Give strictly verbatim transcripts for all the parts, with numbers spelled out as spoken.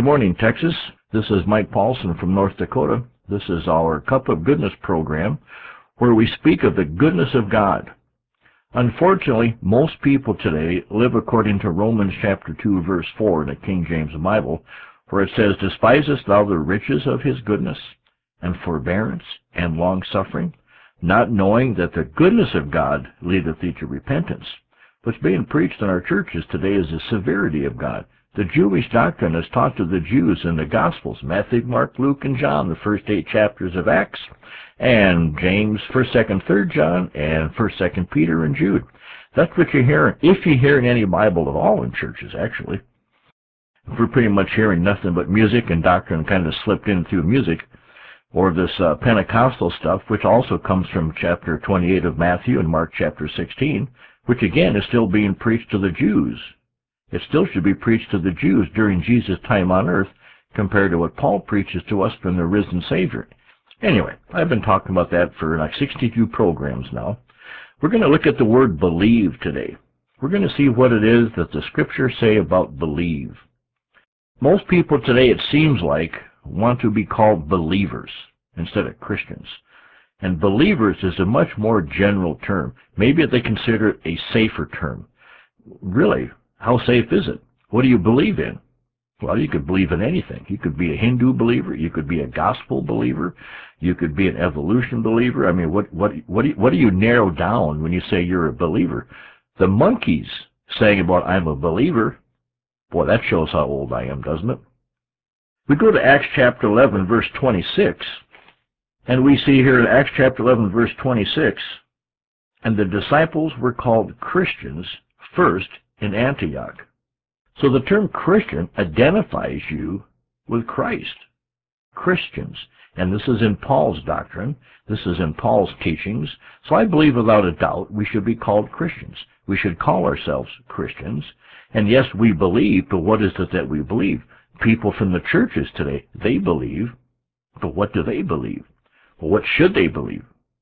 morning, Texas. This is Mike Paulson from North Dakota. This is our Cup of Goodness program, where we speak of the goodness of God. Unfortunately, most people today live according to Romans chapter two, verse four in the King James Bible, where it says, "Despisest thou the riches of his goodness, and forbearance, and long-suffering, not knowing that the goodness of God leadeth thee to repentance?" What's being preached in our churches today is the severity of God. The Jewish doctrine is taught to the Jews in the Gospels, Matthew, Mark, Luke, and John, the first eight chapters of Acts, and James, first, second, third John, and first, second Peter, and Jude. That's what you're hearing, if you're hearing any Bible at all in churches, actually. If we're pretty much hearing nothing but music and doctrine kind of slipped in through music, or this uh, Pentecostal stuff, which also comes from chapter twenty-eight of Matthew and Mark chapter sixteen, which again is still being preached to the Jews. It still should be preached to the Jews during Jesus' time on earth compared to what Paul preaches to us from the risen Savior. Anyway, I've been talking about that for like sixty-two programs now. We're going to look at the word believe today. We're going to see what it is that the Scriptures say about believe. Most people today, it seems like, want to be called believers instead of Christians. And believers is a much more general term. Maybe they consider it a safer term. Really, how safe is it? What do you believe in? Well, you could believe in anything. You could be a Hindu believer. You could be a gospel believer. You could be an evolution believer. I mean, what what what do you, what do you narrow down when you say you're a believer? The monkeys saying about I'm a believer, boy, that shows how old I am, doesn't it? We go to Acts chapter eleven, verse twenty-six, and we see here in Acts chapter eleven, verse twenty-six, and the disciples were called Christians first in Antioch. So the term Christian identifies you with Christ. Christians. And this is in Paul's doctrine. This is in Paul's teachings. So I believe without a doubt we should be called Christians. We should call ourselves Christians. And yes, we believe, but what is it that we believe? People from the churches today, they believe, but what do they believe? Well, what should they believe?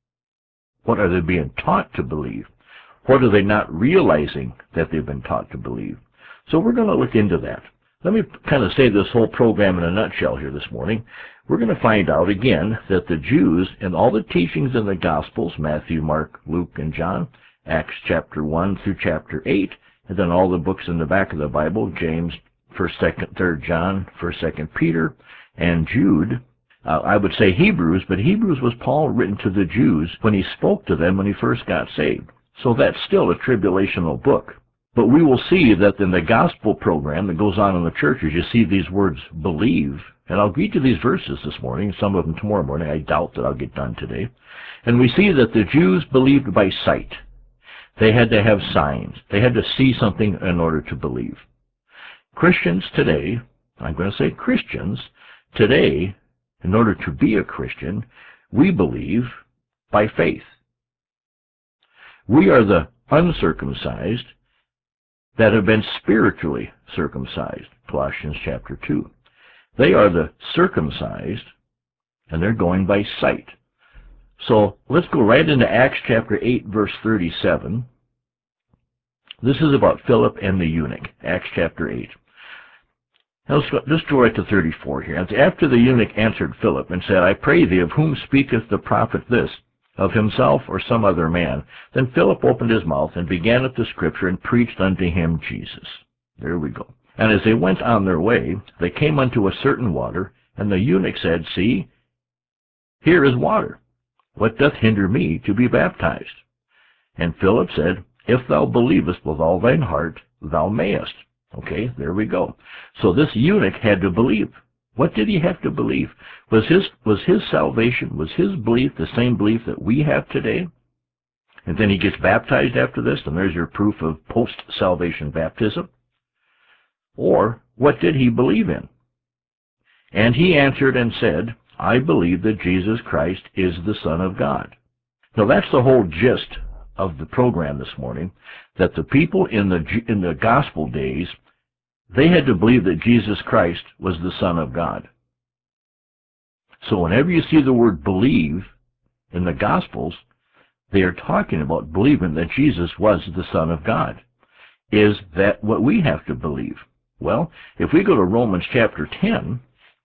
What are they being taught to believe? What are they not realizing that they've been taught to believe? So we're going to look into that. Let me kind of say this whole program in a nutshell here this morning. We're going to find out again that the Jews and all the teachings in the Gospels, Matthew, Mark, Luke, and John, Acts chapter one through chapter eight, and then all the books in the back of the Bible, James, first, second, third John, first, second Peter, and Jude. Uh, I would say Hebrews, but Hebrews was Paul written to the Jews when he spoke to them when he first got saved. So that's still a tribulational book. But we will see that in the gospel program that goes on in the churches, you see these words, believe. And I'll read you these verses this morning, some of them tomorrow morning. I doubt that I'll get done today. And we see that the Jews believed by sight. They had to have signs. They had to see something in order to believe. Christians today, I'm going to say Christians, today, in order to be a Christian, we believe by faith. We are the uncircumcised that have been spiritually circumcised, Colossians chapter two. They are the circumcised, and they're going by sight. So let's go right into Acts chapter eight, verse thirty-seven. This is about Philip and the eunuch, Acts chapter eight. Now let's go, let's go right to thirty-four here. And after the eunuch answered Philip and said, I pray thee, of whom speaketh the prophet this? Of himself or some other man? Then Philip opened his mouth and began at the scripture and preached unto him Jesus. There we go. And as they went on their way, they came unto a certain water, and the eunuch said, See, here is water. What doth hinder me to be baptized? And Philip said, If thou believest with all thine heart, thou mayest. Okay, there we go. So this eunuch had to believe. What did he have to believe? Was his, was his salvation, was his belief the same belief that we have today? And then he gets baptized after this, and there's your proof of post-salvation baptism. Or what did he believe in? And he answered and said, I believe that Jesus Christ is the Son of God. Now that's the whole gist of the program this morning, that the people in the, in the gospel days, they had to believe that Jesus Christ was the Son of God. So whenever you see the word believe in the Gospels, they are talking about believing that Jesus was the Son of God. Is that what we have to believe? Well, if we go to Romans chapter ten,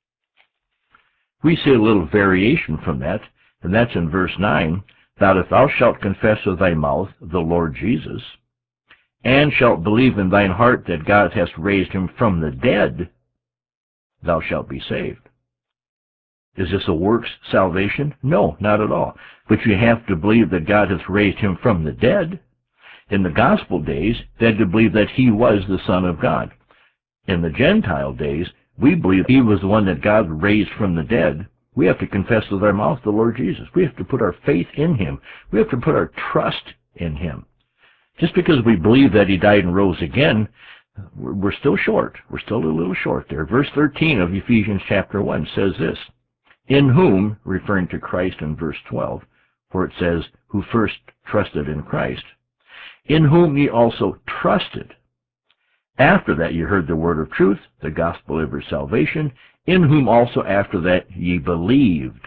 we see a little variation from that, and that's in verse nine, that if thou shalt confess with thy mouth the Lord Jesus, and shalt believe in thine heart that God hath raised him from the dead, thou shalt be saved. Is this a works salvation? No, not at all. But you have to believe that God hath raised him from the dead. In the gospel days, they had to believe that he was the Son of God. In the Gentile days, we believe he was the one that God raised from the dead. We have to confess with our mouth the Lord Jesus. We have to put our faith in him. We have to put our trust in him. Just because we believe that he died and rose again, we're still short. We're still a little short there. Verse thirteen of Ephesians chapter one says this, in whom, referring to Christ in verse twelve, for it says, who first trusted in Christ, in whom ye also trusted. After that ye heard the word of truth, the gospel of your salvation, in whom also after that ye believed.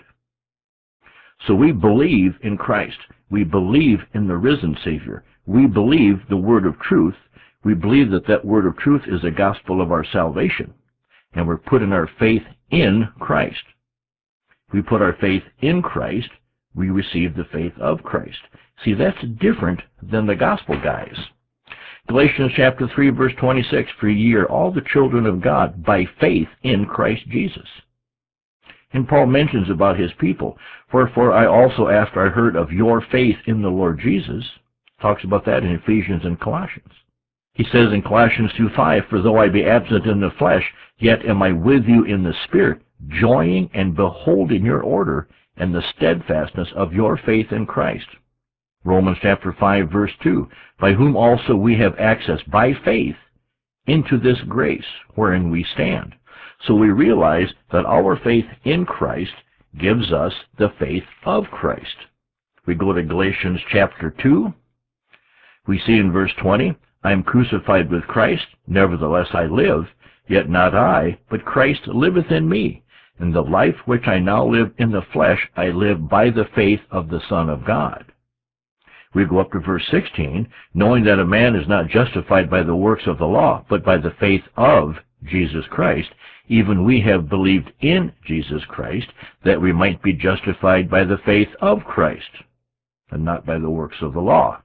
So we believe in Christ. We believe in the risen Savior. We believe the word of truth. We believe that that word of truth is the gospel of our salvation. And we're putting our faith in Christ. We put our faith in Christ, we receive the faith of Christ. See, that's different than the gospel guys. Galatians chapter three, verse twenty-six, for ye are all the children of God by faith in Christ Jesus. And Paul mentions about his people, wherefore I also, after I heard of your faith in the Lord Jesus, talks about that in Ephesians and Colossians. He says in Colossians two five, for though I be absent in the flesh, yet am I with you in the Spirit, joying and beholding your order and the steadfastness of your faith in Christ. Romans chapter five, verse two, by whom also we have access by faith into this grace wherein we stand. So we realize that our faith in Christ gives us the faith of Christ. We go to Galatians chapter two. We see in verse twenty, I am crucified with Christ, nevertheless I live, yet not I, but Christ liveth in me. And the life which I now live in the flesh, I live by the faith of the Son of God. We go up to verse sixteen, knowing that a man is not justified by the works of the law, but by the faith of Jesus Christ. Even we have believed in Jesus Christ, that we might be justified by the faith of Christ, and not by the works of the law.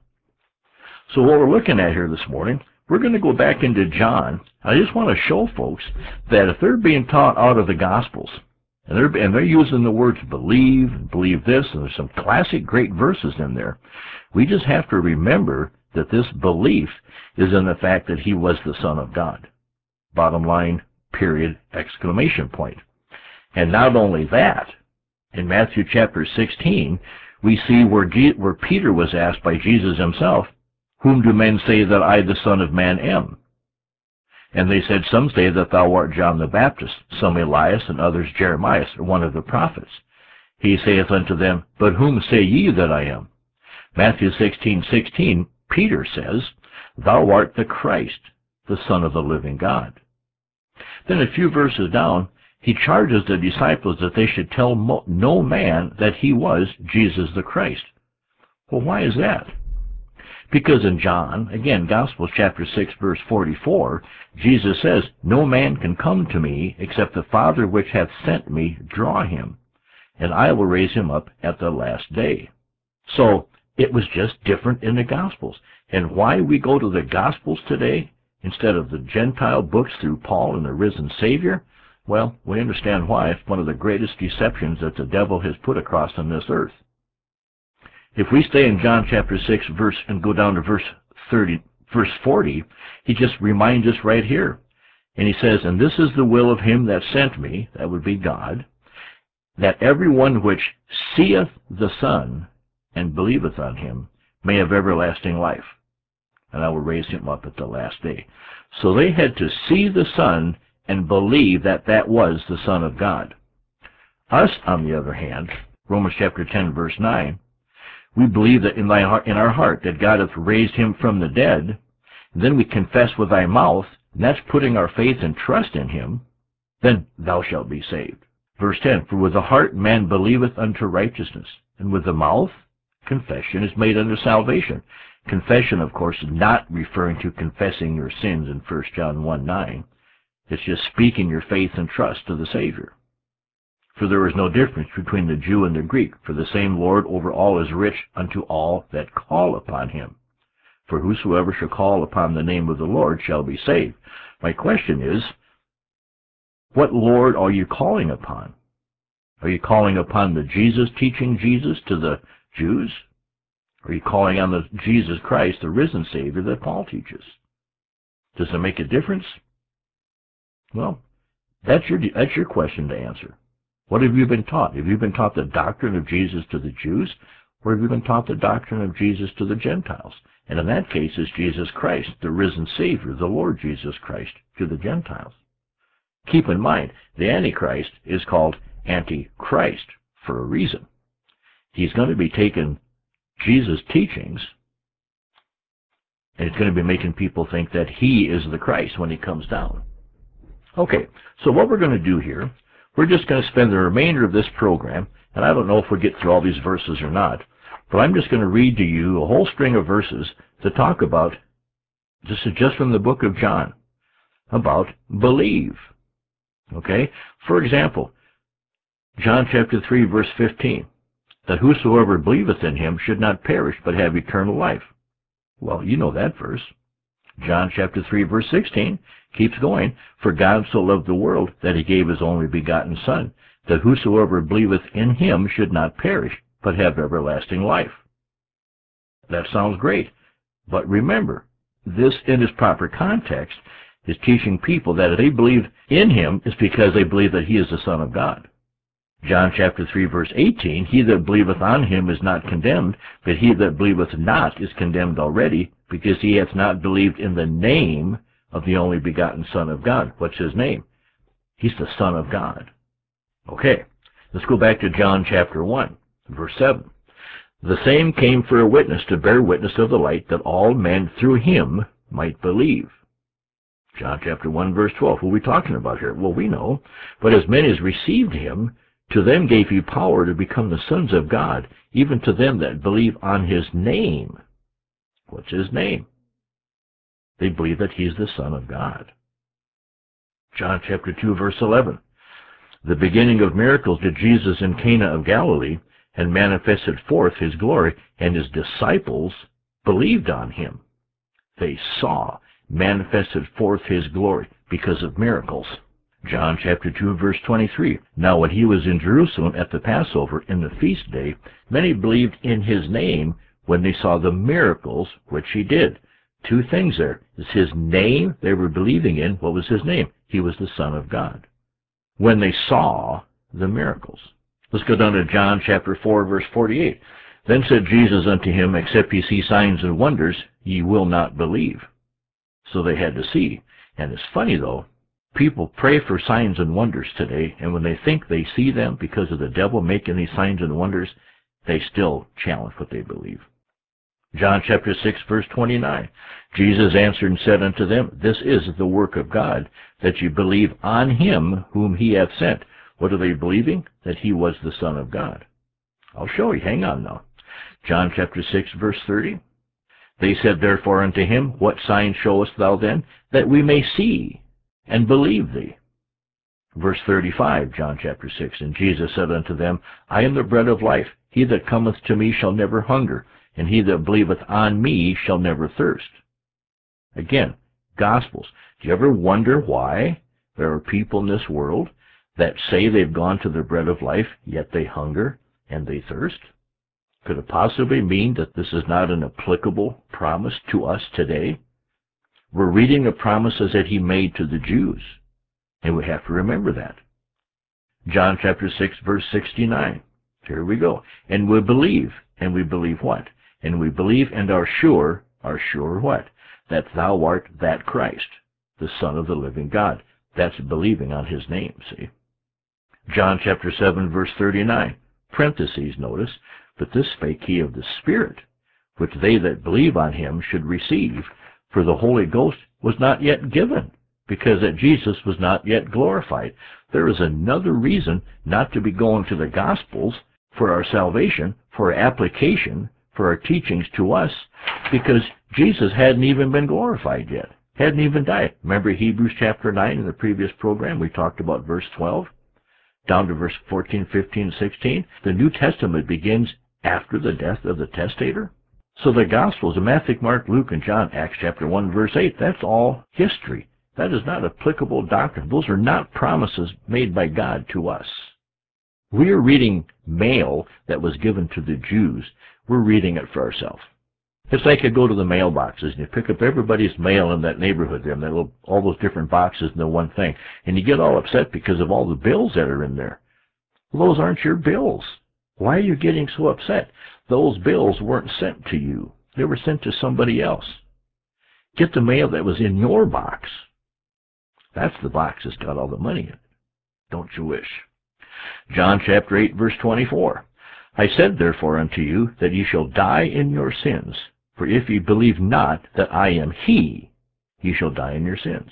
So what we're looking at here this morning, we're going to go back into John. I just want to show folks that if they're being taught out of the Gospels, and they're, and they're using the words believe, and believe this, and there's some classic great verses in there, we just have to remember that this belief is in the fact that he was the Son of God. Bottom line, period, exclamation point. And not only that, in Matthew chapter sixteen, we see where, G where Peter was asked by Jesus himself, whom do men say that I, the Son of Man, am? And they said, some say that thou art John the Baptist, some Elias, and others Jeremiah, or one of the prophets. He saith unto them, but whom say ye that I am? Matthew sixteen sixteen, Peter says, thou art the Christ, the Son of the living God. Then a few verses down, he charges the disciples that they should tell no man that he was Jesus the Christ. Well, why is that? Because in John, again, Gospel chapter six, verse forty-four, Jesus says, no man can come to me except the Father which hath sent me draw him, and I will raise him up at the last day. So it was just different in the Gospels. And why we go to the Gospels today instead of the Gentile books through Paul and the risen Savior? Well, we understand why. It's one of the greatest deceptions that the devil has put across on this earth. If we stay in John chapter six verse and go down to verse thirty, verse forty, he just reminds us right here. And he says, and this is the will of him that sent me, that would be God, that everyone which seeth the Son and believeth on him may have everlasting life, and I will raise him up at the last day. So they had to see the Son and believe that that was the Son of God. Us, on the other hand, Romans chapter ten, verse nine, we believe that in, thy heart, in our heart that God hath raised him from the dead. And then we confess with thy mouth, and that's putting our faith and trust in him, then thou shalt be saved. Verse ten, for with the heart man believeth unto righteousness, and with the mouth confession is made unto salvation. Confession, of course, is not referring to confessing your sins in First John one nine. It's just speaking your faith and trust to the Savior. For there is no difference between the Jew and the Greek, for the same Lord over all is rich unto all that call upon him. For whosoever shall call upon the name of the Lord shall be saved. My question is, what Lord are you calling upon? Are you calling upon the Jesus teaching Jesus to the Jews? Are you calling on the Jesus Christ, the risen Savior that Paul teaches? Does it make a difference? Well, that's your, that's your question to answer. What have you been taught? Have you been taught the doctrine of Jesus to the Jews, or have you been taught the doctrine of Jesus to the Gentiles? And in that case, it's Jesus Christ, the risen Savior, the Lord Jesus Christ, to the Gentiles. Keep in mind, the Antichrist is called Antichrist for a reason. He's going to be taking Jesus' teachings, and it's going to be making people think that he is the Christ when he comes down. Okay, so what we're going to do here, we're just going to spend the remainder of this program, and I don't know if we'll get through all these verses or not, but I'm just going to read to you a whole string of verses to talk about, this is just from the book of John, about believe. Okay? For example, John chapter three, verse fifteen, that whosoever believeth in him should not perish, but have eternal life. Well, you know that verse. John chapter three, verse sixteen, keeps going, for God so loved the world that he gave his only begotten Son, that whosoever believeth in him should not perish, but have everlasting life. That sounds great, but remember, this in its proper context is teaching people that if they believe in him, it's because they believe that he is the Son of God. John chapter three, verse eighteen, he that believeth on him is not condemned, but he that believeth not is condemned already, because he hath not believed in the name of the only begotten Son of God. What's his name? He's the Son of God. Okay, let's go back to John chapter one, verse seven. The same came for a witness, to bear witness of the light, that all men through him might believe. John chapter one, verse twelve. Who are we talking about here? Well, we know. But as many as received him, to them gave he power to become the sons of God, even to them that believe on his name. What's his name? They believe that he's the Son of God. John chapter two, verse eleven. The beginning of miracles did Jesus in Cana of Galilee, and manifested forth his glory, and his disciples believed on him. They saw, manifested forth his glory because of miracles. John chapter two, verse twenty-three. Now when he was in Jerusalem at the Passover in the feast day, many believed in his name when they saw the miracles which he did. Two things there. It's his name they were believing in. What was his name? He was the Son of God. When they saw the miracles. Let's go down to John chapter four, verse forty-eight. Then said Jesus unto him, except ye see signs and wonders, ye will not believe. So they had to see. And it's funny, though, people pray for signs and wonders today, and when they think they see them because of the devil making these signs and wonders, they still challenge what they believe. John chapter six, verse twenty-nine. Jesus answered and said unto them, this is the work of God, that ye believe on him whom he hath sent. What are they believing? That he was the Son of God. I'll show you. Hang on now. John chapter six, verse thirty. They said therefore unto him, what sign showest thou then, that we may see and believe thee? Verse thirty-five, John chapter six. And Jesus said unto them, I am the bread of life. He that cometh to me shall never hunger, and he that believeth on me shall never thirst. Again, Gospels. Do you ever wonder why there are people in this world that say they've gone to the bread of life, yet they hunger and they thirst? Could it possibly mean that this is not an applicable promise to us today? We're reading the promises that he made to the Jews, and we have to remember that. John chapter six, verse sixty-nine. Here we go. And we believe, and we believe what? And we believe and are sure, are sure what? That thou art that Christ, the Son of the living God. That's believing on his name, see? John chapter seven, verse thirty-nine. Parentheses, notice, but this spake he of the Spirit, which they that believe on him should receive, for the Holy Ghost was not yet given, because that Jesus was not yet glorified. There is another reason not to be going to the Gospels for our salvation, for our application, for our teachings to us, because Jesus hadn't even been glorified yet. hadn't even died. Remember Hebrews chapter nine in the previous program? We talked about verse twelve down to verse fourteen, fifteen, sixteen. The New Testament begins after the death of the testator. So the Gospels of Matthew, Mark, Luke, and John, Acts chapter one, verse eight, that's all history. That is not applicable doctrine. Those are not promises made by God to us. We are reading mail that was given to the Jews. We're reading it for ourselves. It's like you go to the mailboxes and you pick up everybody's mail in that neighborhood there, and that little, all those different boxes into one thing, and you get all upset because of all the bills that are in there. Well, those aren't your bills. Why are you getting so upset? Those bills weren't sent to you. They were sent to somebody else. Get the mail that was in your box. That's the box that's got all the money in it. Don't you wish? John chapter eight, verse twenty-four. I said therefore unto you that ye shall die in your sins. For if ye believe not that I am he, ye shall die in your sins.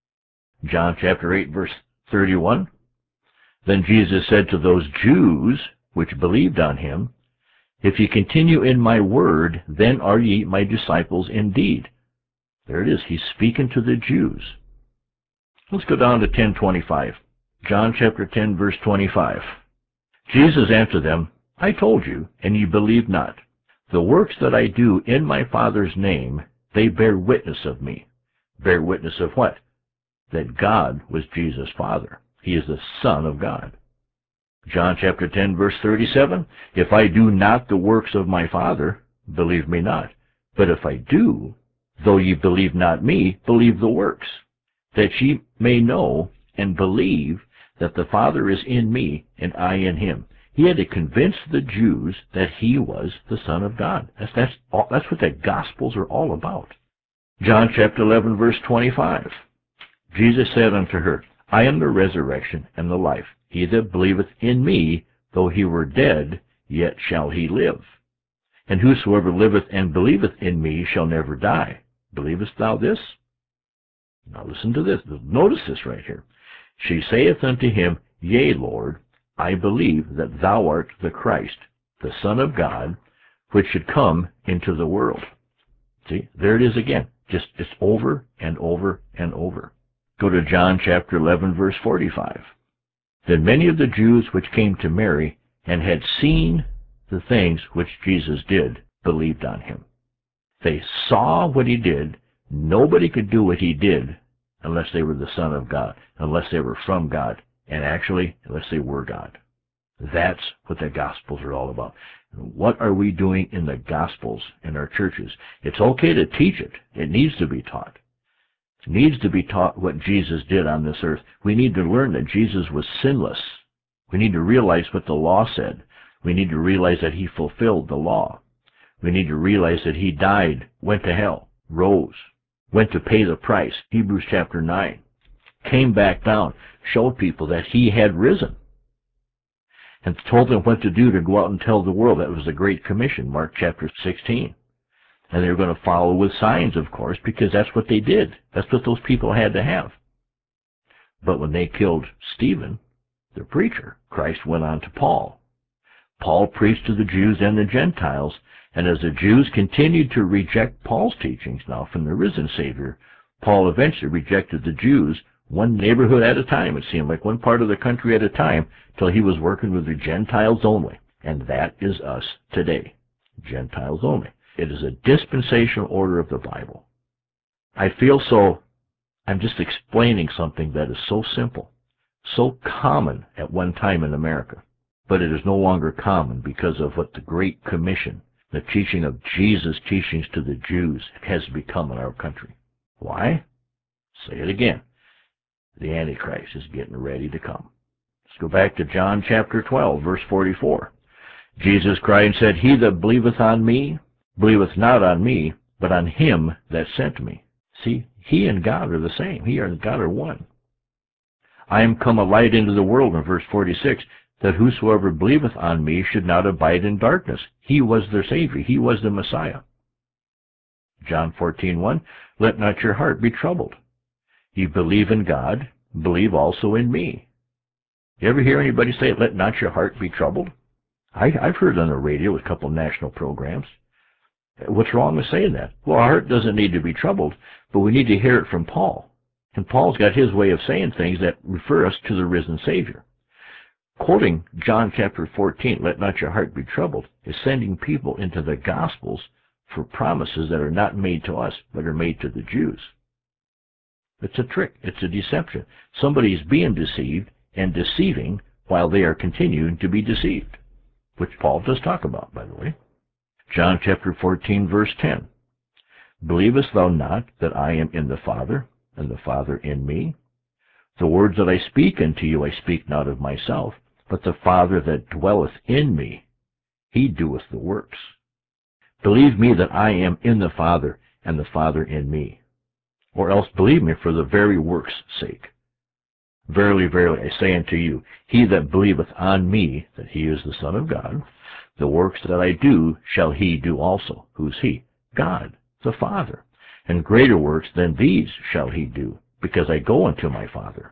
John chapter eight, verse thirty-one. Then Jesus said to those Jews which believed on him, If ye continue in my word, then are ye my disciples indeed. There it is. He's speaking to the Jews. Let's go down to ten twenty-five. John chapter ten, verse twenty-five. Jesus answered them, I told you, and ye believe not. The works that I do in my Father's name, they bear witness of me. Bear witness of what? That God was Jesus' Father. He is the Son of God. John chapter ten, verse thirty-seven. If I do not the works of my Father, believe me not. But if I do, though ye believe not me, believe the works, that ye may know and believe that the Father is in me, and I in him. He had to convince the Jews that he was the Son of God. That's, that's, all, that's what the Gospels are all about. John chapter eleven, verse twenty-five. Jesus said unto her, I am the resurrection and the life. He that believeth in me, though he were dead, yet shall he live. And whosoever liveth and believeth in me shall never die. Believest thou this? Now listen to this. Notice this right here. She saith unto him, Yea, Lord, I believe that thou art the Christ, the Son of God, which should come into the world. See, there it is again. Just it's over and over and over. Go to John chapter eleven, verse forty-five. Then many of the Jews which came to Mary and had seen the things which Jesus did believed on him. They saw what he did. Nobody could do what he did unless they were the Son of God, unless they were from God, and actually, unless they were God. That's what the Gospels are all about. What are we doing in the Gospels in our churches? It's okay to teach it. It needs to be taught. It needs to be taught what Jesus did on this earth. We need to learn that Jesus was sinless. We need to realize what the law said. We need to realize that he fulfilled the law. We need to realize that he died, went to hell, rose, went to pay the price, Hebrews chapter nine, came back down, showed people that he had risen, and told them what to do to go out and tell the world. That was the Great Commission, Mark chapter sixteen. And they were going to follow with signs, of course, because that's what they did. That's what those people had to have. But when they killed Stephen, the preacher, Christ went on to Paul. Paul preached to the Jews and the Gentiles, and as the Jews continued to reject Paul's teachings now from the risen Savior, Paul eventually rejected the Jews one neighborhood at a time, it seemed like, one part of the country at a time, till he was working with the Gentiles only. And that is us today, Gentiles only. It is a dispensational order of the Bible. I feel so, I'm just explaining something that is so simple, so common at one time in America, but it is no longer common because of what the Great Commission, the teaching of Jesus' teachings to the Jews, has become in our country. Why? Say it again. The Antichrist is getting ready to come. Let's go back to John chapter twelve, verse forty-four. Jesus cried and said, He that believeth on me, believeth not on me, but on him that sent me. See, he and God are the same. He and God are one. I am come a light into the world, in verse forty-six, that whosoever believeth on me should not abide in darkness. He was their Savior. He was the Messiah. John fourteen one, Let not your heart be troubled. Ye believe in God, believe also in me. You ever hear anybody say, let not your heart be troubled? I, I've heard on the radio with a couple of national programs. What's wrong with saying that? Well, our heart doesn't need to be troubled, but we need to hear it from Paul. And Paul's got his way of saying things that refer us to the risen Savior. Quoting John chapter fourteen, let not your heart be troubled, is sending people into the Gospels for promises that are not made to us, but are made to the Jews. It's a trick. It's a deception. Somebody is being deceived and deceiving while they are continuing to be deceived, which Paul does talk about, by the way. John chapter fourteen, verse ten. Believest thou not that I am in the Father, and the Father in me? The words that I speak unto you I speak not of myself, but the Father that dwelleth in me, he doeth the works. Believe me that I am in the Father, and the Father in me. Or else believe me for the very works' sake. Verily, verily, I say unto you, he that believeth on me, that he is the Son of God, the works that I do shall he do also. Who's he? God, the Father. And greater works than these shall he do, because I go unto my Father.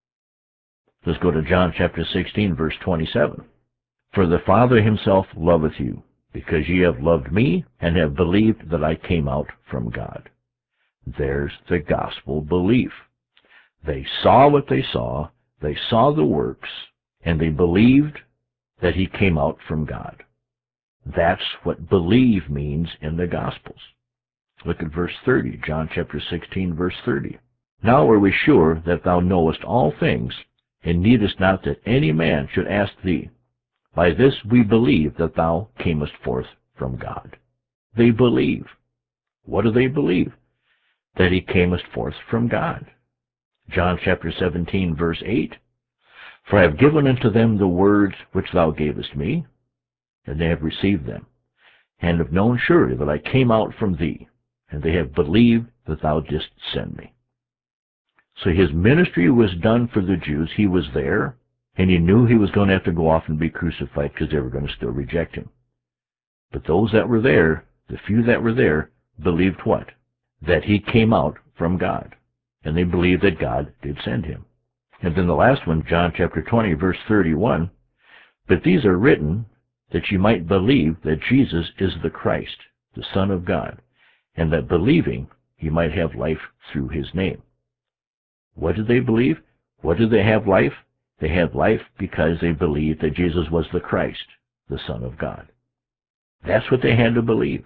Let's go to John chapter sixteen, verse twenty-seven. For the Father himself loveth you, because ye have loved me, and have believed that I came out from God. There's the gospel belief. They saw what they saw, they saw the works, and they believed that he came out from God. That's what believe means in the Gospels. Look at verse thirty, John chapter sixteen, verse thirty. Now are we sure that thou knowest all things, and needest not that any man should ask thee. By this we believe that thou camest forth from God. They believe. What do they believe? That he camest forth from God. John chapter seventeen, verse eight. For I have given unto them the words which thou gavest me, and they have received them, and have known surely that I came out from thee, and they have believed that thou didst send me. So his ministry was done for the Jews. He was there, and he knew he was going to have to go off and be crucified because they were going to still reject him. But those that were there, the few that were there, believed what? That he came out from God, and they believed that God did send him. And then the last one, John chapter twenty, verse thirty-one, but these are written that ye might believe that Jesus is the Christ, the Son of God, and that believing ye might have life through his name. What did they believe? What did they have life? They had life because they believed that Jesus was the Christ, the Son of God. That's what they had to believe.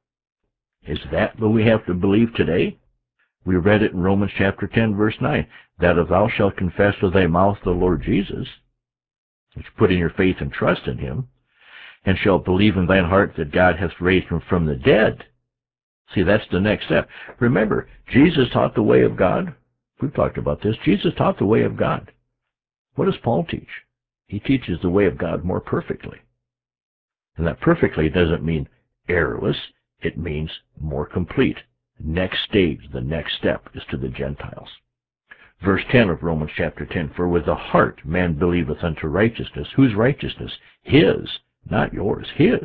Is that what we have to believe today? We read it in Romans chapter ten, verse nine, that if thou shalt confess with thy mouth the Lord Jesus, which putting your faith and trust in him, and shalt believe in thine heart that God hath raised him from the dead. See, that's the next step. Remember, Jesus taught the way of God. We've talked about this. Jesus taught the way of God. What does Paul teach? He teaches the way of God more perfectly. And that perfectly doesn't mean errorless. It means more complete. Next stage, the next step, is to the Gentiles. Verse ten of Romans chapter ten, for with the heart man believeth unto righteousness. Whose righteousness? His, not yours, his.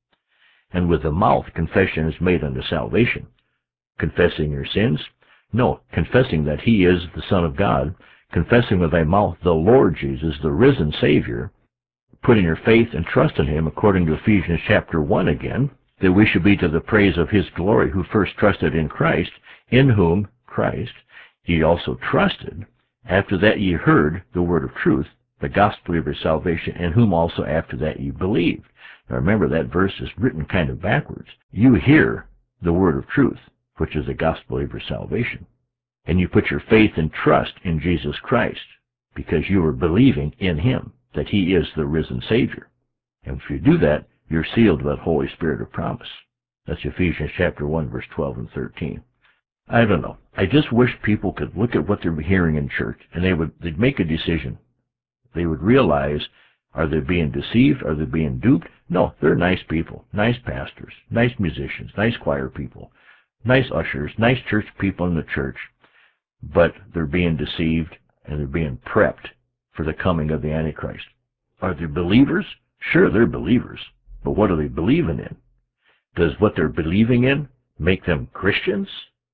And with the mouth confession is made unto salvation. Confessing your sins? No, confessing that he is the Son of God, confessing with thy mouth the Lord Jesus, the risen Savior, putting your faith and trust in him, according to Ephesians chapter one again, that we should be to the praise of his glory, who first trusted in Christ, in whom, Christ, ye also trusted, after that ye heard the word of truth, the gospel of your salvation, in whom also after that ye believed. Now remember, that verse is written kind of backwards. You hear the word of truth, which is the gospel of your salvation, and you put your faith and trust in Jesus Christ, because you are believing in him, that he is the risen Savior. And if you do that, you're sealed with that Holy Spirit of promise. That's Ephesians chapter one, verse twelve and thirteen. I don't know. I just wish people could look at what they're hearing in church, and they would they'd make a decision. They would realize, are they being deceived? Are they being duped? No, they're nice people, nice pastors, nice musicians, nice choir people, nice ushers, nice church people in the church, but they're being deceived and they're being prepped for the coming of the Antichrist. Are they believers? Sure, they're believers, but what are they believing in? Does what they're believing in make them Christians,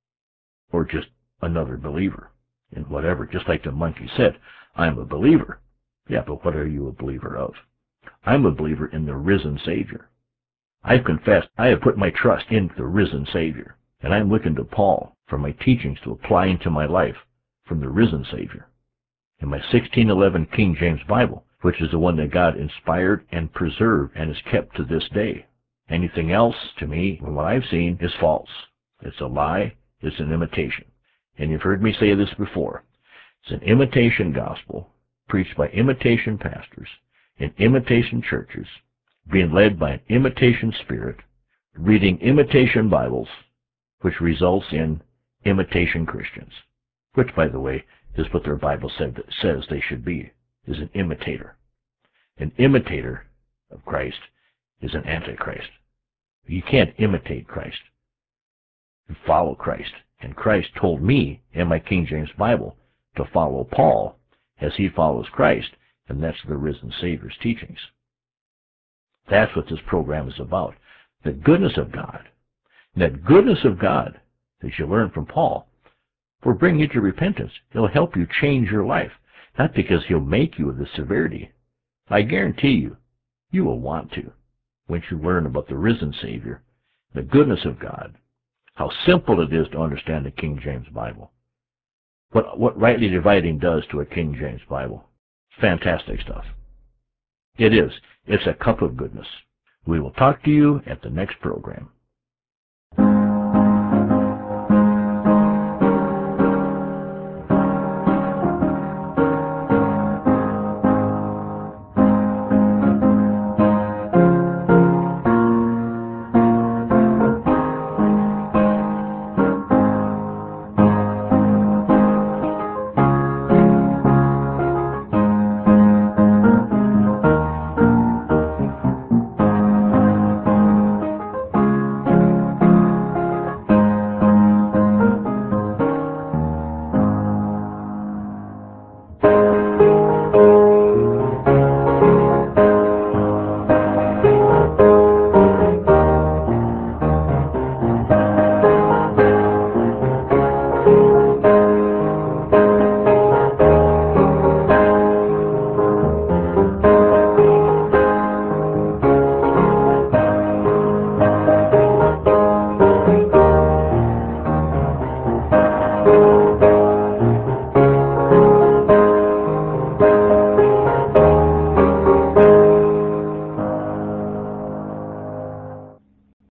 or just another believer in whatever? Just like the monkey said, I'm a believer. Yeah, but what are you a believer of? I'm a believer in the risen Savior. I've confessed I have put my trust in the risen Savior, and I'm looking to Paul for my teachings to apply into my life from the risen Savior. In my sixteen eleven King James Bible, which is the one that God inspired and preserved and is kept to this day. Anything else, to me, from what I've seen, is false. It's a lie. It's an imitation. And you've heard me say this before. It's an imitation gospel preached by imitation pastors in imitation churches, being led by an imitation spirit, reading imitation Bibles, which results in imitation Christians, which, by the way, is what their Bible said that says they should be, is an imitator. An imitator of Christ is an antichrist. You can't imitate Christ. You follow Christ. And Christ told me in my King James Bible to follow Paul as he follows Christ, and that's the risen Savior's teachings. That's what this program is about. The goodness of God. And that goodness of God that you learn from Paul will bring you to repentance. It'll help you change your life. Not because he'll make you with the severity. I guarantee you, you will want to once you learn about the risen Savior, the goodness of God, how simple it is to understand the King James Bible, what, what rightly dividing does to a King James Bible. Fantastic stuff. It is. It's a cup of goodness. We will talk to you at the next program.